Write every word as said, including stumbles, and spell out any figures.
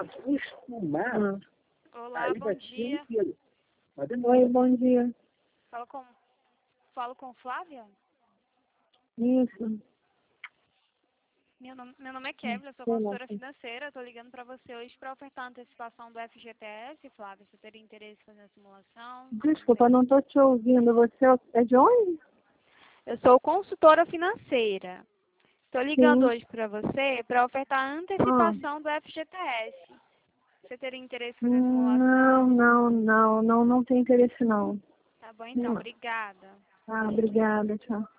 acostumar. Hum. Olá, Aí bom vai ser dia. inteiro. Mas é Oi, bom dia. Falo com, falo com Flávia? Isso. Meu nome, meu nome é Kevin, eu sou Sei lá, consultora sim. financeira. Estou ligando para você hoje para ofertar a antecipação do F G T S, Flávia. Você teria interesse em fazer a simulação? Desculpa, não estou te ouvindo. Você é de onde? Eu sou consultora financeira. Estou ligando Sim. hoje para você para ofertar a antecipação do F G T S. Você teria interesse em fazer a Hum, Não, simulação? não, não, não, não tem interesse não. Tá bom, então. Hum. Obrigada. Ah, obrigada, tchau.